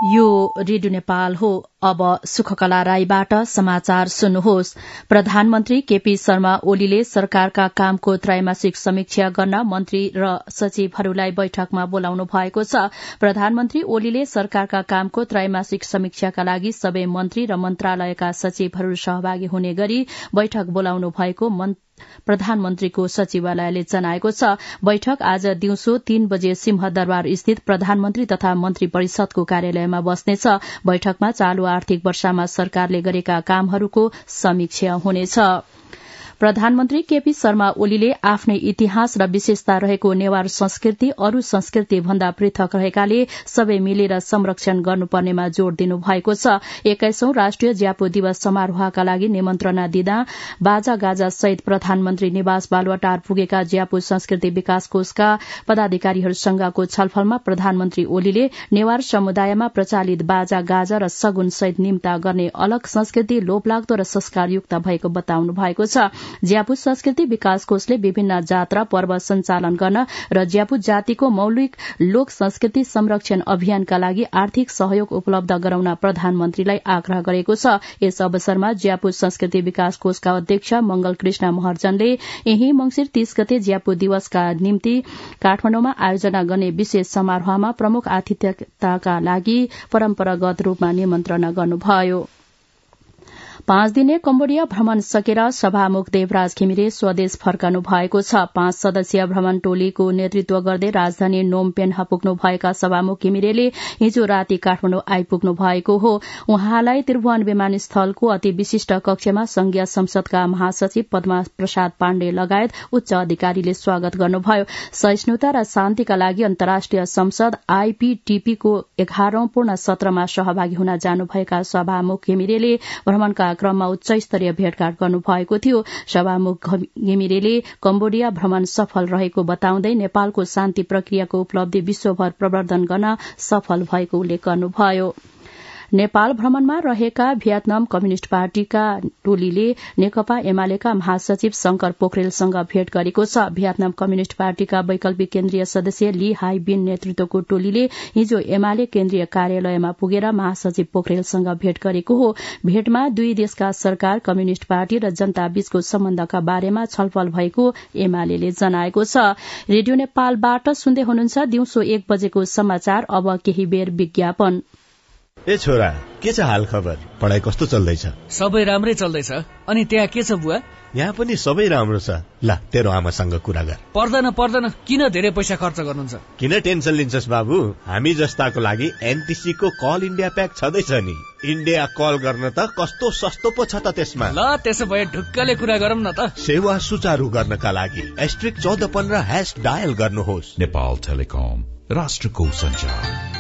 यो रेडियो नेपाल हो। अब सुखकला राईबाट समाचार सुन्नुहोस्। प्रधानमन्त्री केपी शर्मा ओलीले सरकारका कामको त्रैमासिक समीक्षा गर्न मन्त्री र सचिवहरूलाई बैठकमा बोलाउनु भएको छ। प्रधानमन्त्री ओलीले सरकारका कामको त्रैमासिक समीक्षाका लागि सबै मन्त्री र मन्त्रालयका सचिवहरू सहभागी हुने गरी बैठक बोलाउनु भएको प्रधानमन्त्रीको सचिवालयले जनाएको छ। बैठक आज दिउँसो 3 बजे सिंहदरबार स्थित प्रधानमन्त्री तथा मन्त्री परिषदको कार्यालयमा बस्नेछ। बैठकमा चालू आर्थिक वर्षमा सरकारले गरेका कामहरूको समीक्षा हुनेछ। प्रधानमन्त्री केपी शर्मा ओलीले आफ्नै इतिहास र विशेषता रहेको नेवार संस्कृति अरू संस्कृति भन्दा पृथक रहेकाले सबै मिलेर संरक्षण गर्नुपर्नेमा जोड़ दिनु भएको छ। 21औं राष्ट्रिय ज्यापू दिवस समारोहका लागि निमन्त्रणा दिँदा बाजा गाजा सहित प्रधानमन्त्री निवास बालुवाटार पुगेका ज्यापू संस्कृति विकास कोषका पदाधिकारीहरूसँगको छलफलमा प्रधानमन्त्री ओलीले नेवार समुदायमा प्रचलित बाजा गाजा र सगुन सहित निम्ता गर्ने अलग संस्कृति लोभलाग्दो र संस्कारयुक्त भएको बताउनु भएको छ। ज्यापू संस्कृति विकास कोषले विभिन्न जात्रा पर्व सञ्चालन गर्न र ज्यापू जातिको मौलिक लोक संस्कृति संरक्षण अभियानका लागि आर्थिक सहयोग उपलब्ध गराउन प्रधानमन्त्रीलाई आग्रह गरेको छ। यस अवसरमा ज्यापू संस्कृति विकास कोषका अध्यक्ष मंगल कृष्ण महर्जनले यही मंसिर 30 गते ज्यापू दिवसका निम्ति काठमाडौँमा आयोजना गर्ने विशेष समारोहमा प्रमुख आतिथ्यताका लागि परम्परागत रूपमा निमन्त्रणा गर्नुभयो। 5 दिने कम्बोडिया भ्रमण सकेर सभामुख देवराज घिमिरे स्वदेश फर्कनु भएको छ। 5 सदस्यीय भ्रमण टोलीको नेतृत्व गर्दै राजधानी नोम पेन्हा पुग्नु भएका सभामुख घिमिरेले हिजो राति काठमाडौँ आइपुग्नु भएको हो। उहाँलाई त्रिभुवन विमानस्थलको अति विशिष्ट कक्षमा संघीय संसदका महासचिव पद्मा प्रसाद पाण्डे लगायत उच्च अधिकारीले स्वागत गर्नुभयो। सहिष्णुता र शान्तिका लागि अन्तर्राष्ट्रिय संसद आईपीटीपीको 11औं पूर्ण सत्रमा सहभागी हुन जानुभएका सभामुख घिमिरेले भ्रमणका क्रममा उच्च स्तरीय भेटघाट गर्नुभएको थियो। सभामुख घिमिरेले कम्बोडिया भ्रमण सफल रहेको बताउँदै नेपालको शान्ति प्रक्रियाको उपलब्धि विश्वभर प्रवर्धन गर्न सफल भएको उल्लेख गर्नुभयो। नेपाल भ्रमणमा रहेका भियतनाम कम्युनिष्ट पार्टीका टोलीले नेकपा एमालेका महासचिव शंकर पोखरेलसँग भेट गरेको छ। भियतनाम कम्युनिष्ट पार्टीका वैकल्पिक केन्द्रीय सदस्य ली हाई बिन नेतृत्वको टोलीले हिजो एमाले केन्द्रीय कार्यालयमा पुगेर महासचिव पोखरेलसँग भेट गरेको हो। भेटमा दुई देशका सरकार, कम्युनिष्ट पार्टी र जनता बीचको सम्बन्धका बारेमा छलफल भएको एमालेले जनाएको छ। रेडियो नेपालबाट सुन्दै हुनुहुन्छ दिउँसो 1 बजेको समाचार। अब केही बेर विज्ञापन। ए छोरा, के छ हाल खबर? पढाइ कस्तो चल्दैछ? सबै राम्रै चल्दैछ। अनि त्यहाँ के छ बुवा? यहाँ पनि सबै राम्रो छ। ल तेरो आमासँग कुरा गर। पर्दैन, किन धेरै पैसा खर्च गर्नुहुन्छ? किन टेन्सन लिन्छस् बाबु? हामी जस्ताको लागि एनटीसी को कल इन्डिया प्याक छँदैछ नि। इन्डिया कल गर्न त कस्तो सस्तो पो छ त त्यसमा। ल त्यसो भए ढुक्कले कुरा गरौँ न त। सेवा सुचारू गर्नका लागि *1415# डायल गर्नुहोस्। नेपाल टेलिकम, राष्ट्रको सञ्चार।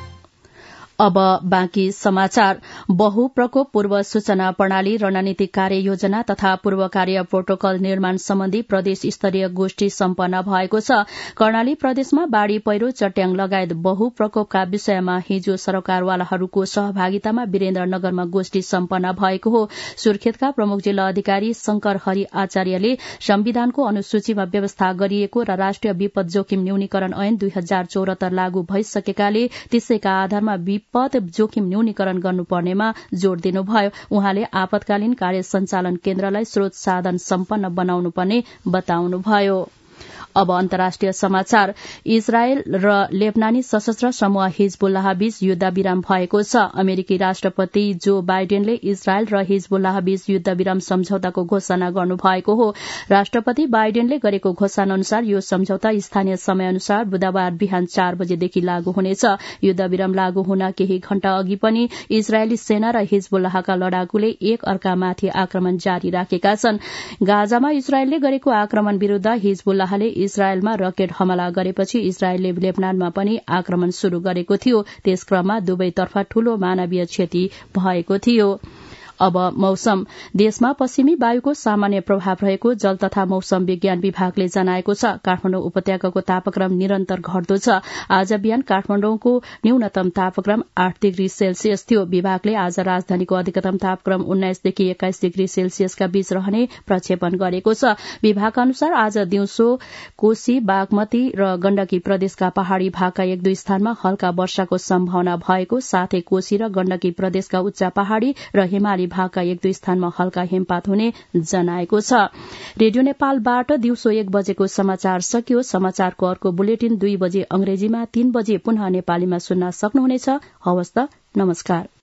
अब बाँकी समाचार। बहुप्रकोप पूर्व सूचना प्रणाली रणनीतिक कार्य योजना तथा पूर्व कार्य प्रोटोकल निर्माण सम्बन्धी प्रदेश स्तरीय गोष्ठी सम्पन्न भएको छ। कर्णाली प्रदेशमा बाढ़ी पहिरो, चट्याङ लगायत बहुप्रकोपका विषयमा हिजो सरकारवालाहरूको सहभागितामा वीरेन्द्रनगरमा गोष्ठी सम्पन्न भएको हो। सुर्खेतका प्रमुख जिल्ला अधिकारी शंकर हरि आचार्यले संविधानको अनुसूचीमा व्यवस्था गरिएको र राष्ट्रिय विपद जोखिम न्यूनीकरण ऐन 2074 लागू भइसकेकाले त्यसैका आधारमा विपद जोखिम न्यूनीकरण गर्नुपर्नेमा जोड़ दिनुभयो। उहाँले आपतकालीन कार्य सञ्चालन केन्द्रलाई स्रोत साधन सम्पन्न बनाउनुपर्ने बताउनुभयो। अब अन्तर्राष्ट्रिय समाचार। इजरायल र लेबनानी सशस्त्र समूह हिजबुल्लाह बीच युद्धविराम भएको छ। अमेरिकी राष्ट्रपति जो बाइडेनले इजरायल र हिजबुल्लाह बीच युद्धविराम सम्झौताको घोषणा गर्नुभएको हो। राष्ट्रपति बाइडेनले गरेको घोषणा अनुसार यो सम्झौता स्थानीय समय अनुसार बुधबार बिहान 4 बजेदेखि लागू हुनेछ। युद्धविराम लागू हुन केही घण्टा अघि पनि इजरायली सेना र हिजबुल्लाहका लडाकुले एक अर्कामाथि आक्रमण जारी राखेका छन्। गाजामा इजरायलले गरेको आक्रमण विरूद्ध हिजबुल्लाहले इजरायलमा रकेट हमला गरेपछि इजरायलले लेबनानमा पनि आक्रमण शुरू गरेको थियो। त्यसक्रममा दुवैतर्फ ठूलो मानवीय क्षति भएको थियो। अब मौसम। देशमा पश्चिमी वायुको सामान्य प्रभाव रहेको जल तथा मौसम विज्ञान विभागले जनाएको छ। काठमाडौँ उपत्यकाको तापक्रम निरन्तर घट्दो छ। आज बिहान काठमाडौँको न्यूनतम तापक्रम 8 डिग्री सेल्सियस थियो। विभागले आज राजधानीको अधिकतम तापक्रम 19 देखि 21 डिग्री सेल्सियसका बीच रहने प्रक्षेपण गरेको छ। विभागका अनुसार आज दिउँसो कोशी, बागमती र गण्डकी प्रदेशका पहाड़ी भागका 1-2 स्थानमा हल्का वर्षाको सम्भावना भएको साथै कोशी र गण्डकी प्रदेशका उच्च पहाड़ी र हिमाली भागका 1-2 स्थानमा हल्का हिमपात हुने जनाएको छ। रेडियो नेपालबाट दिउँसो 1 बजेको समाचार सकियो। समाचारको अर्को बुलेटिन 2 बजे अंग्रेजीमा, 3 बजे पुनः नेपालीमा सुन्न सक्नुहुनेछ। हवस् त, नमस्कार।